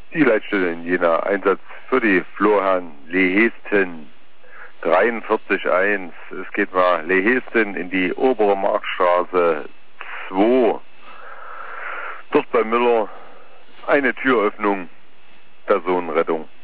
Die Leitstelle in Jena, Einsatz für die Florherrn Lehesten 43.1. Es geht mal Lehesten in die obere Marktstraße 2. Dort bei Müller eine Türöffnung, Personenrettung.